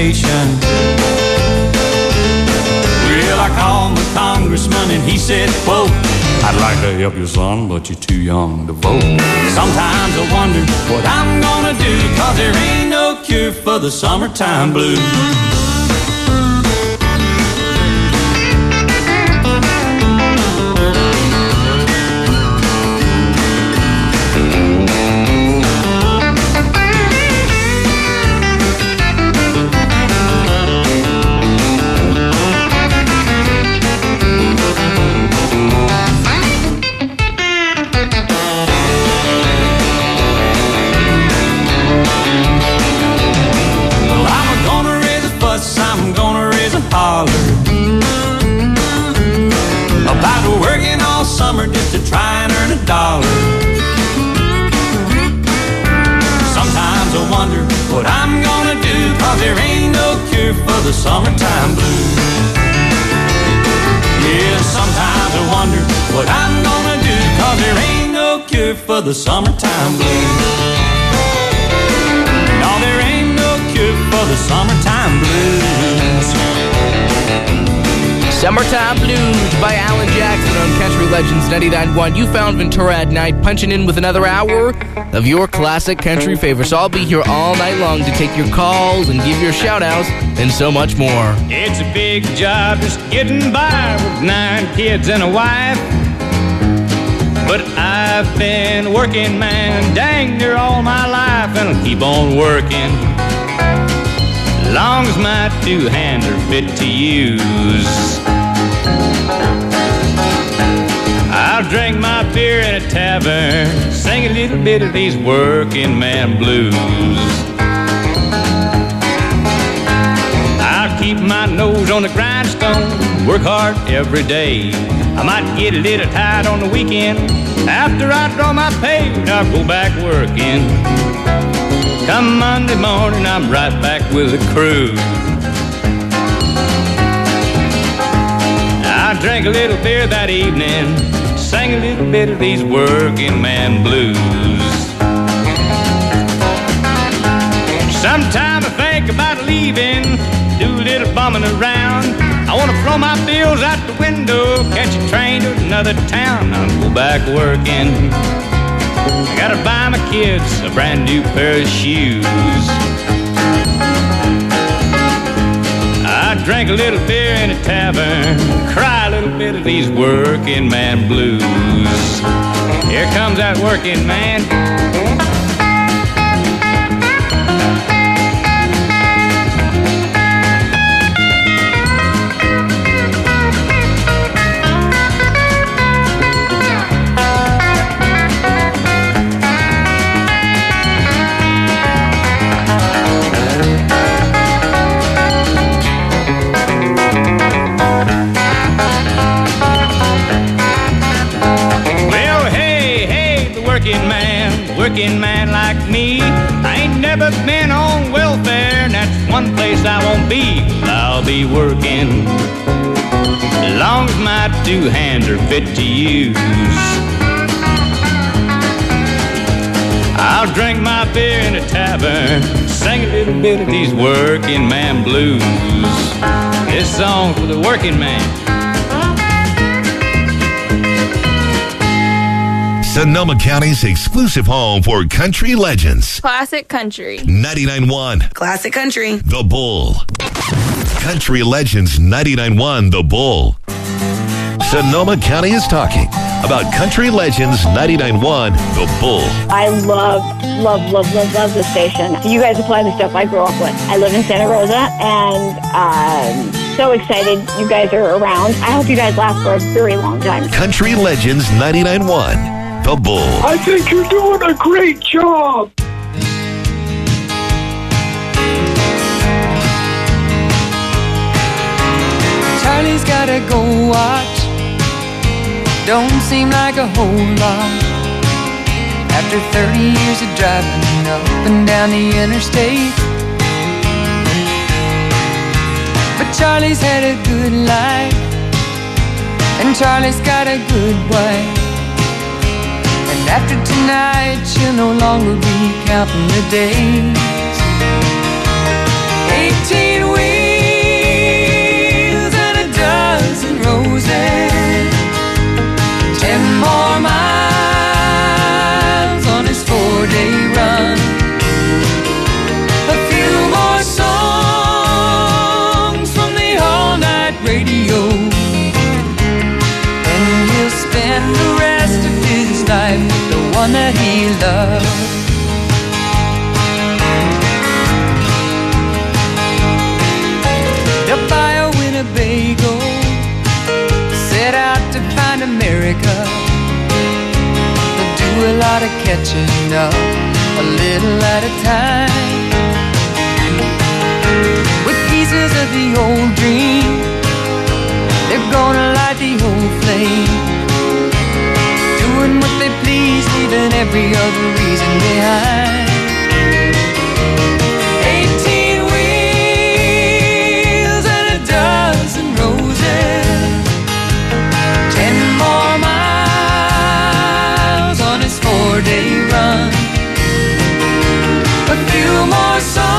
station. Well, I called my congressman and he said, quote, I'd like to help you, son, but you're too young to vote. Sometimes I wonder what I'm gonna do, 'cause there ain't no cure for the summertime blues. About working all summer just to try and earn a dollar. Sometimes I wonder what I'm gonna do, 'cause there ain't no cure for the summertime blues. Yeah, sometimes I wonder what I'm gonna do, 'cause there ain't no cure for the summertime blues. No, there ain't no cure for the summertime blues. Summertime Blues by Alan Jackson on Country Legends 99.1. You found Ventura at night, punching in with another hour of your classic country favorites. So I'll be here all night long to take your calls and give your shout-outs and so much more. It's a big job just getting by with 9 kids and a wife. But I've been working, man, dang near all my life, and I'll keep on working long as my 2 hands are fit to use. I'll drink my beer in a tavern, sing a little bit of these working man blues. I'll keep my nose on the grindstone, work hard every day. I might get a little tired on the weekend. After I draw my pay, I'll go back working. Come Monday morning, I'm right back with the crew. I drank a little beer that evening, sang a little bit of these working man blues. Sometime I think about leaving, do a little bumming around. I want to throw my bills out the window, catch a train to another town. I'll go back working. I gotta buy my kids a brand new pair of shoes. I drank a little beer in a tavern, cry a little bit of these working man blues. Here comes that working man. Working man like me, I ain't never been on welfare, and that's one place I won't be. I'll be working as long as my 2 hands are fit to use. I'll drink my beer in a tavern, sing a little bit of these working man blues. This song's for the working man. Sonoma County's exclusive home for country legends. Classic Country 99.1. Classic Country. The Bull. Country Legends 99.1 The Bull. Sonoma County is talking about Country Legends 99.1 The Bull. I love the station. You guys are playing the stuff I grew up with. I live in Santa Rosa, and I'm so excited you guys are around. I hope you guys last for a very long time. Country Legends 99.1 The Bull. I think you're doing a great job. Charlie's gotta go watch. Don't seem like a whole lot. After 30 years of driving up and down the interstate. But Charlie's had a good life, and Charlie's got a good wife. And after tonight, she'll no longer be counting the days. 18 love. Up by a Winnebago, set out to find America. They'll do a lot of catching up, a little at a time, with pieces of the old dream. They're gonna light the old flame, doing what they please, leaving every other reason behind. 18 wheels and a dozen roses, 10 more miles on his 4-day run, a few more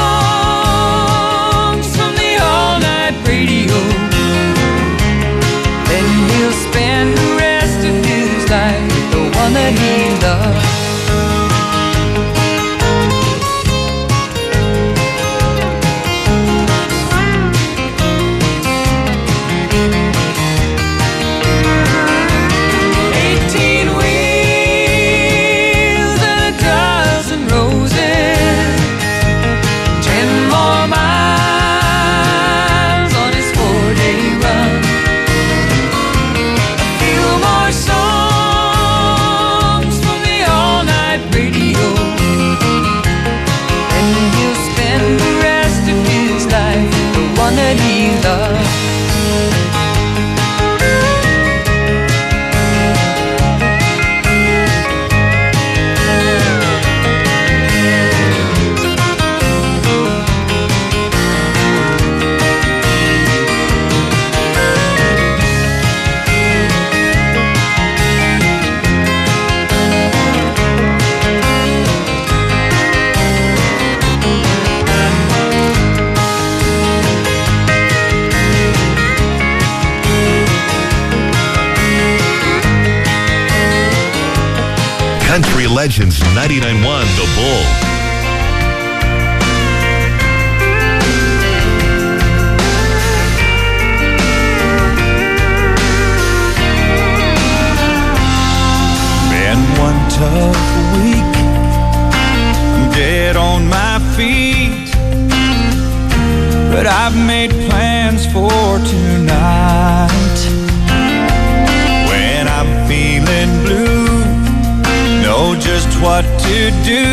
songs from the all-night radio. Then he'll spend the rest of his life with the one that he loves. Country Legends 99.1 The Bull. Been one tough week, I'm dead on my feet, but I've made plans for tonight. When I'm feeling blue, know just what to do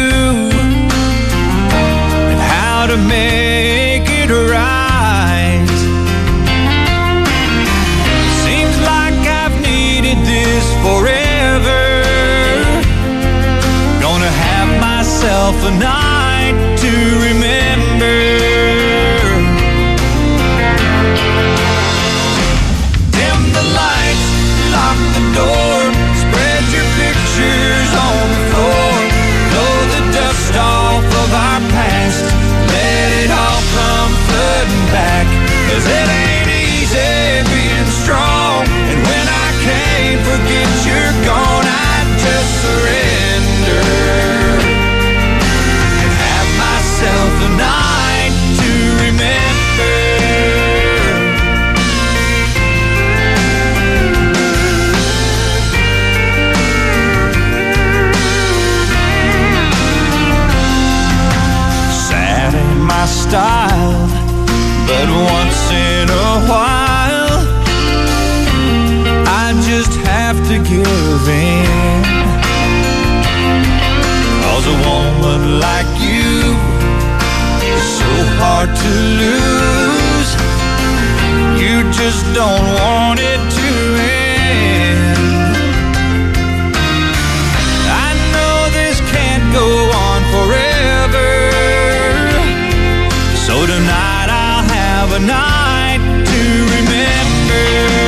and how to make it right. Seems like I've needed this forever. Gonna have myself a night to remember. Dim the lights, lock the door, spread your pictures on the floor, blow the dust off of our past, let it all come flooding back, 'cause it ain't easy being strong, and when I can't forget you're gone, I just surrender and have myself a night to remember. My style, but once in a while I just have to give in, 'cause a woman like you is so hard to lose. You just don't want it to end. I know this can't go on forever, so tonight I'll have a night to remember.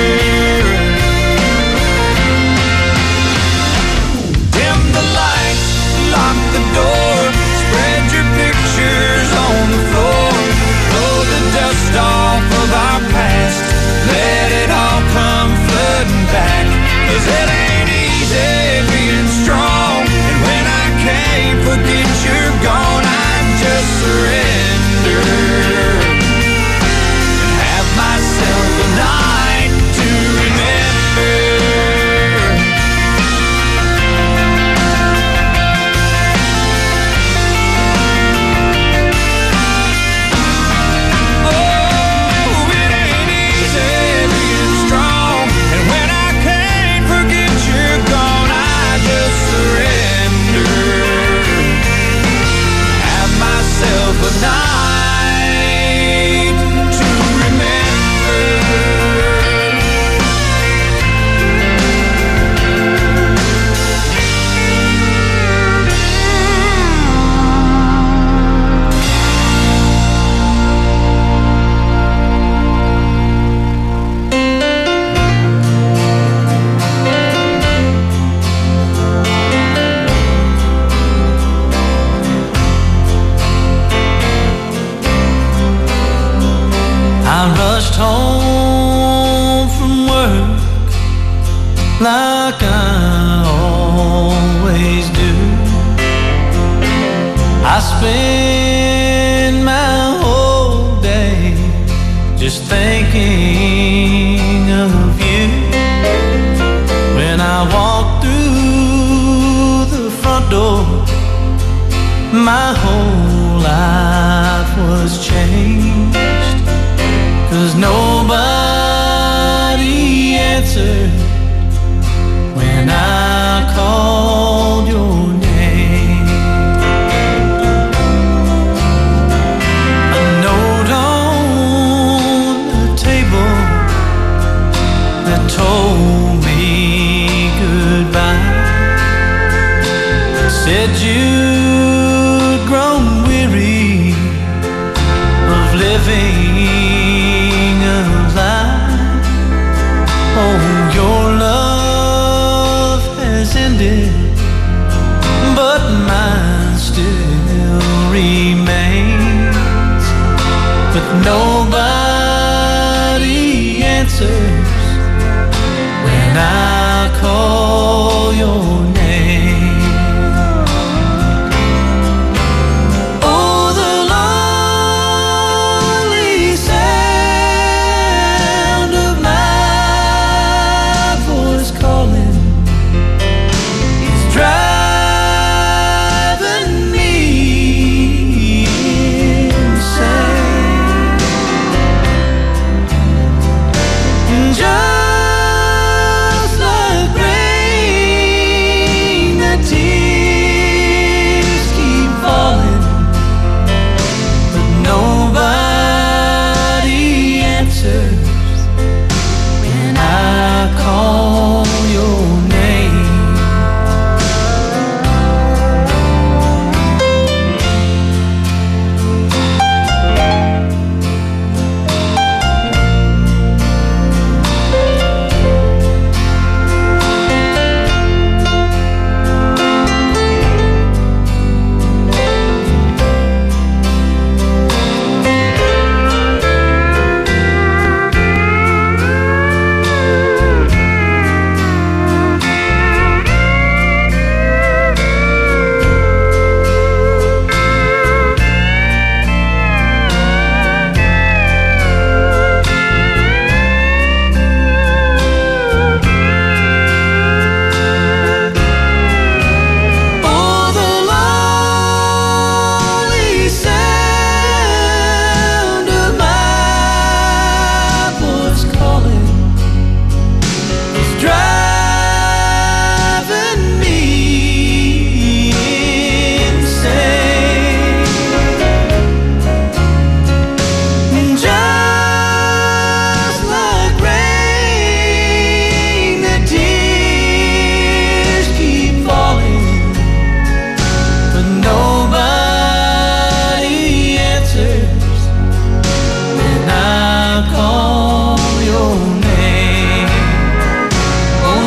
Dim the lights, lock the door, spread your pictures on the floor, blow the dust off of our past, let it all come flooding back, 'cause it ain't easy being strong, and when I can't forget you're gone, I just surrender and I rushed home from work like I always do. I spend my whole day just thinking of you. When I walk through the front door, my whole life was changed. 'Cause nobody answered when I called your name. A note on the table that told me goodbye said you'd grown weary of living a lie. Oh, your love has ended, but mine still remains. But nobody answers when I call your name. Oh, the lonely sound of my voice calling is driving me insane. And just like rain, the tears keep falling, but nobody answers when I call your name. Oh, the lonely sound of my voice calling is driving me insane. And just like rain, the tears keep falling, but nobody answers when I call your name. Oh,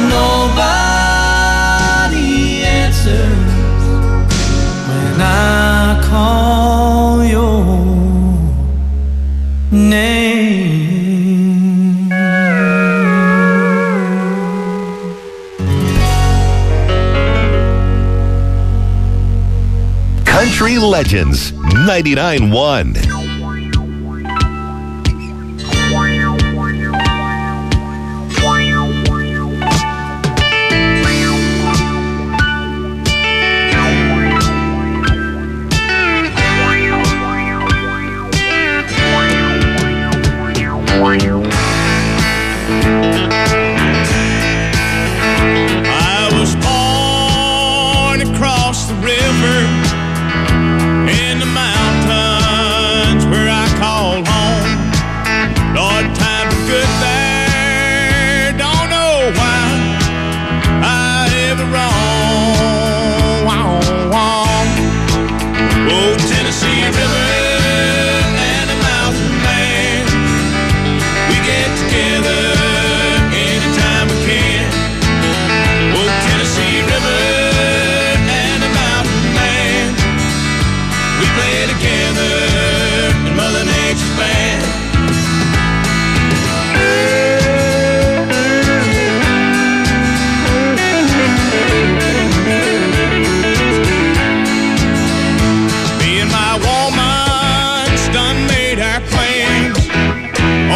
nobody answers when I call your name. Country Legends 99.1. I was born across the river in the mountains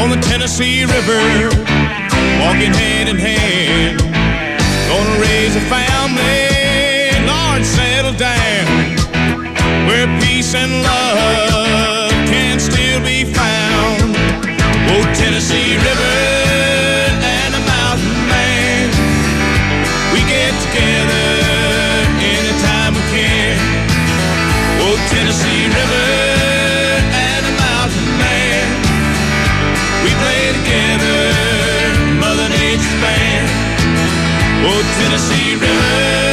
on the Tennessee River, walking hand in hand. Gonna raise a family, Lord, settle down, where peace and love can still be found. Oh, Tennessee River and a mountain man, we get together anytime we can. Oh, Tennessee River and a mountain man, we play together, Mother Nature's band. Oh, Tennessee River.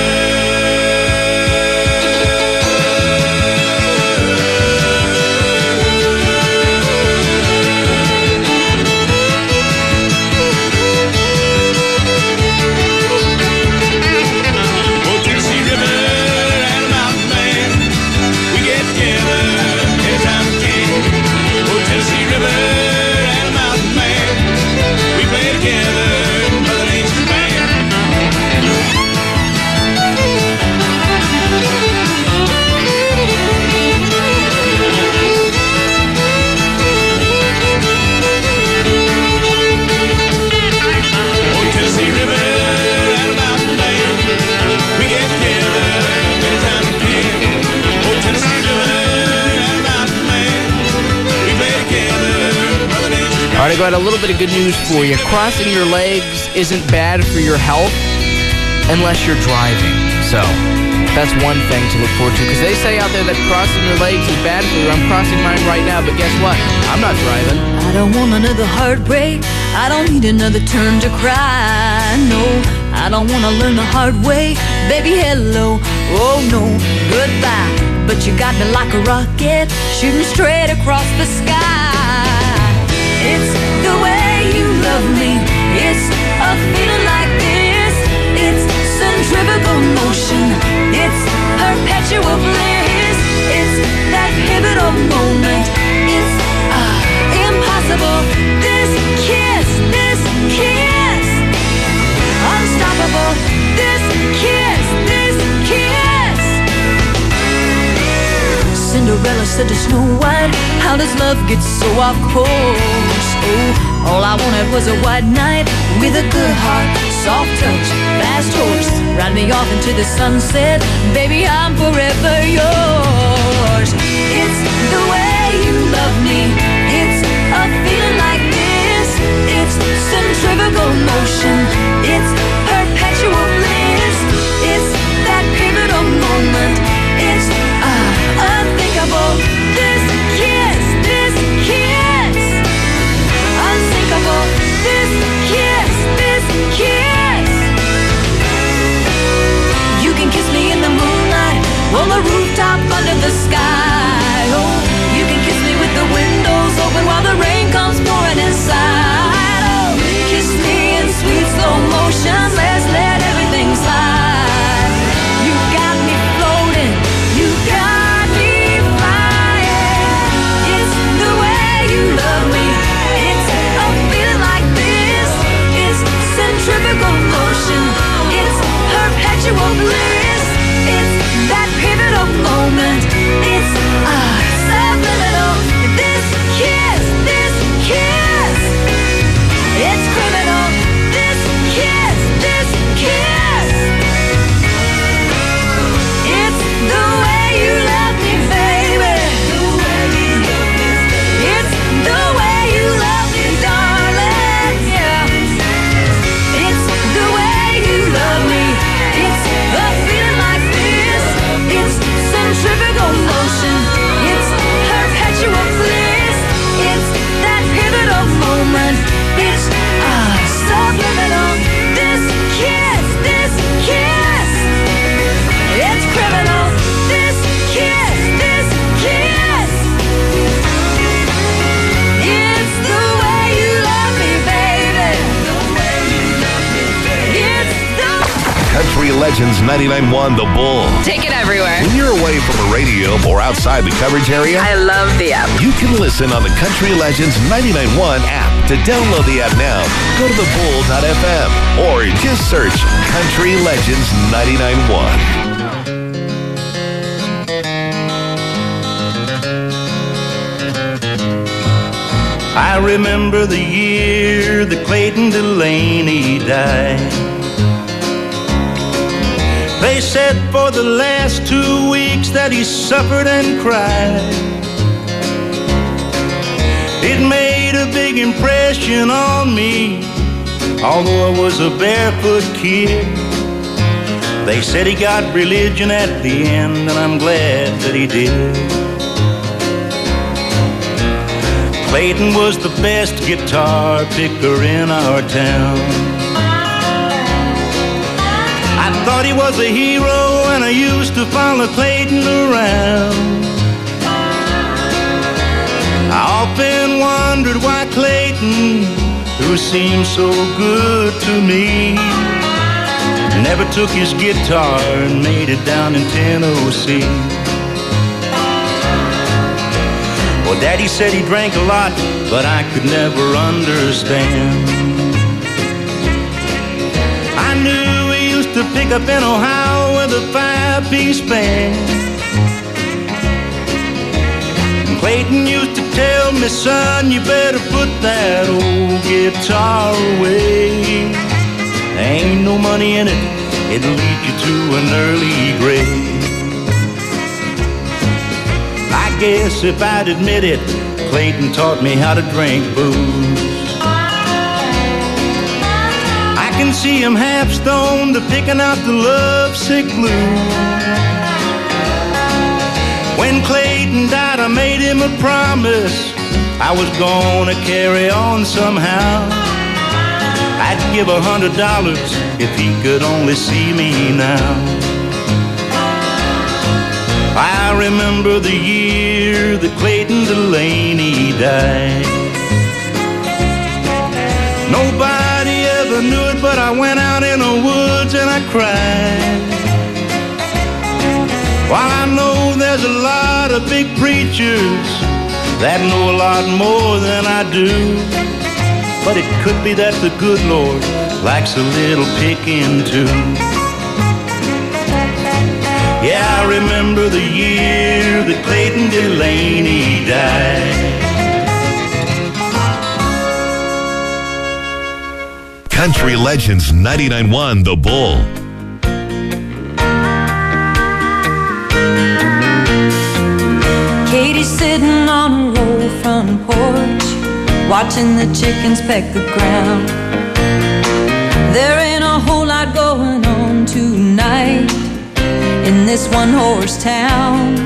All right, I got a little bit of good news for you. Crossing your legs isn't bad for your health unless you're driving. So that's one thing to look forward to, because they say out there that crossing your legs is bad for you. I'm crossing mine right now, but guess what? I'm not driving. I don't want another heartbreak. I don't need another turn to cry. No, I don't want to learn the hard way. Baby, hello. Oh, no, goodbye. But you got me like a rocket, shooting straight across the sky. It's the way you love me. It's a feeling like this. It's centrifugal motion. It's perpetual bliss. It's that pivotal moment. It's impossible. This kiss, unstoppable. This kiss. Cinderella said to Snow White, how does love get so off course? Oh, all I wanted was a white knight with a good heart, soft touch, fast horse. Ride me off into the sunset, baby, I'm forever yours. It's the way you love me. It's a feeling like this. It's centrifugal motion. It's perpetual bliss. It's that pivotal moment. It's unthinkable. This kiss, unsinkable. This kiss. You can kiss me in the moonlight, on the rooftop under the sky. Oh, you can kiss me with the windows open while the rain comes pouring inside. Oh, kiss me in sweet slow motion. Let's let everything slide. You got me floating. You got me flying. It's the way you love me. It's a feeling like this. It's centrifugal motion. It's perpetual bliss. It's that pivotal moment. It's subliminal. This kiss. It's criminal. This kiss. It's the way you love me, baby. It's the way you love me, darling. Yeah. It's the way you love me. It's a feeling like this. It's centrifugal motion. It's perpetual bliss. It's that pivotal moment. It's subliminal. This kiss. It's criminal. This kiss. It's the way you love me, baby. It's the Country Legends 99.1 The Bull. Take it everywhere. When you're away from the radio or outside the coverage area, I love the app. you can listen on the Country Legends 99.1 app. To download the app now, go to thebull.fm or just search Country Legends 99.1. I remember the year that Clayton Delaney died. They said for the last 2 weeks that he suffered and cried. It made a big impression on me, although I was a barefoot kid. They said he got religion at the end, and I'm glad that he did. Clayton was the best guitar picker in our town. I thought he was a hero, and I used to follow Clayton around. I often wondered why Clayton, who seemed so good to me, never took his guitar and made it down in Tennessee. Well, Daddy said he drank a lot, but I could never understand. I knew he used to pick up in Ohio with a 5-piece band. And Clayton used to tell me, son, you better put that old guitar away. There ain't no money in it, it'll lead you to an early grave. I guess if I'd admit it, Clayton taught me how to drink booze. I can see him half stoned, picking out the lovesick blues. When Clayton died, I made him a promise I was gonna carry on somehow. I'd give $100 if he could only see me now. I remember the year that Clayton Delaney died. Nobody ever knew it, but I went out in the woods and I cried. While I know there's a lot of big preachers that know a lot more than I do, but it could be that the good Lord likes a little picking too. Yeah, I remember the year that Clayton Delaney died. Country Legends 99.1 The Bull. Katie's sitting on a roll front porch, watching the chickens peck the ground. There ain't a whole lot going on tonight in this one-horse town.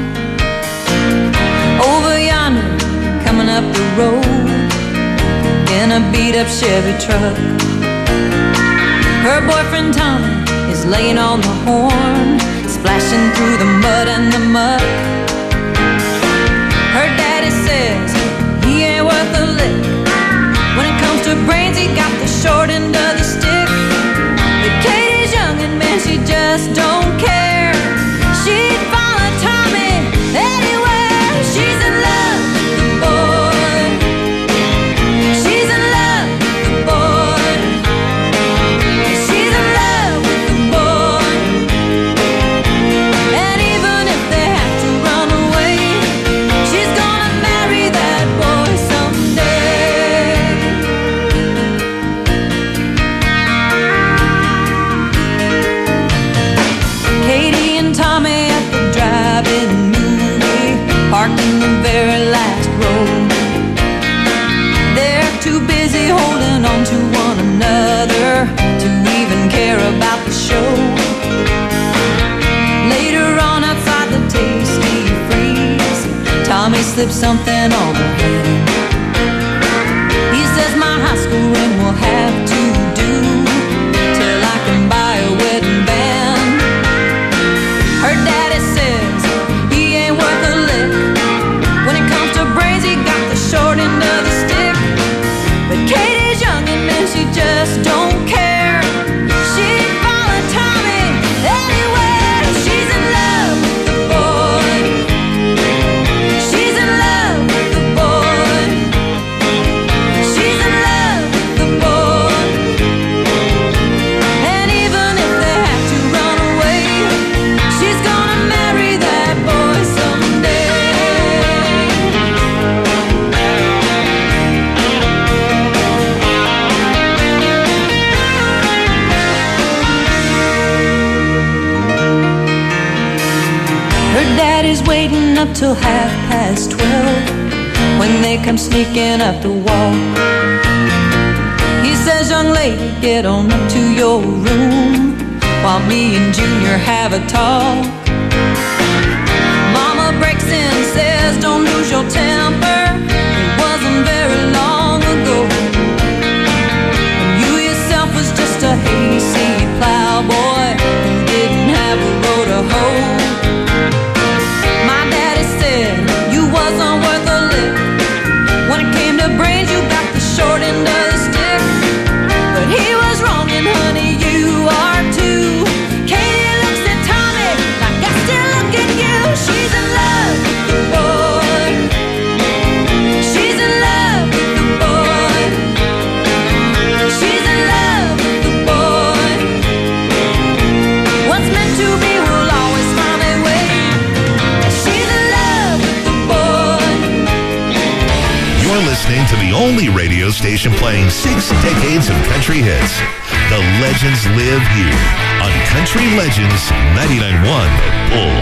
Over yonder, coming up the road in a beat-up Chevy truck, her boyfriend Tommy is laying on the horn, splashing through the mud and the muck. Her daddy says he ain't worth a lick. When it comes to brains, he got the short end of the stick. But Katie's young and man, she just don't care. She'd follow Tommy anywhere. She's in love with the boy. She's in love with the boy. She's in love with the boy. And even if they have to run away, she's gonna marry that boy someday. Katie and Tommy at the drive-in movie, parked in the very last row. They're too busy holding on to one another to even care about the show. Later on outside the Tasty Freeze, Tommy slipped something on her hand. He says my high school ring will have to do till I can buy a wedding band. Her daddy says he ain't worth a lick. When it comes to brains, he got the short end of the stick. But Katie's young and man, she just don't care. She'd follow Tommy anywhere. She's in love with the boy. She's in love with the boy. up till 12:30 when they come sneaking up the walk. He says, young lady, get on up to your room while me and Junior have a talk. Mama breaks in and says, don't lose your temper. It wasn't very long ago when you yourself was just a hayseed plowboy who didn't have a row to hoe. My daddy said you wasn't worth a lick. When it came to brains, you got the short end of the stick. But he was wrong, and honey, you are too. Katie looks at Tommy like I still look at you. She's in love with the boy. She's in love with the boy. She's in love with the boy. What's meant to be will always find a way. She's in love with the boy. You're listening to the only radio station playing 6 decades of country hits. The legends live here on Country Legends 99.1 The Bull.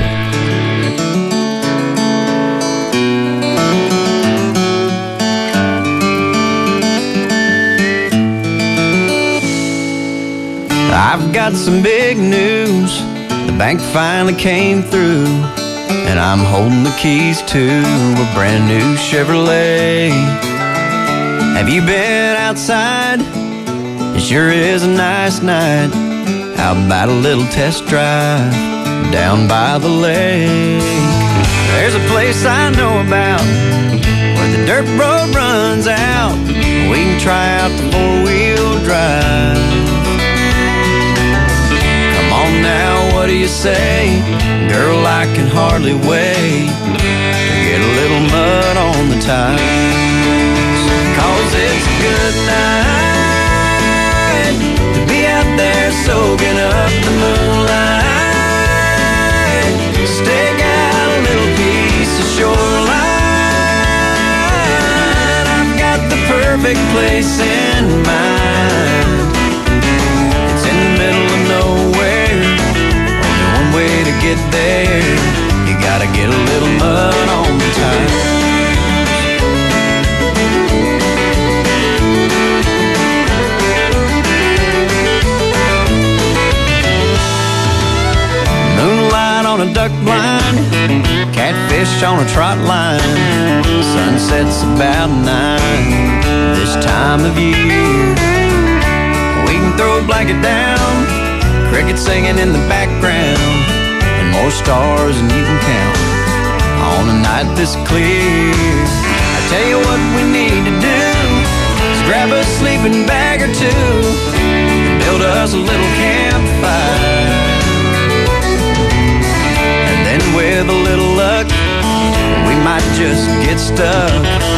I've got some big news. The bank finally came through, and I'm holding the keys to a brand new Chevrolet. Have you been outside? It sure is a nice night. How about a little test drive down by the lake? There's a place I know about where the dirt road runs out. We can try out the 4-wheel drive. Come on now, what do you say? Girl, I can hardly wait to get a little mud on the tires. 'Cause it's a good night to be out there soaking up the moonlight. Stake out a little piece of shoreline. I've got the perfect place in mind. It's in the middle of nowhere. Only one way to get there. You gotta get a little mud on the tires. On a duck blind, catfish on a trot line. Sunset's about 9 this time of year. We can throw a blanket down, crickets singing in the background, and more stars than you can count on a night this clear. I tell you what we need to do is grab a sleeping bag or two and build us a little campfire. And with a little luck, we might just get stuck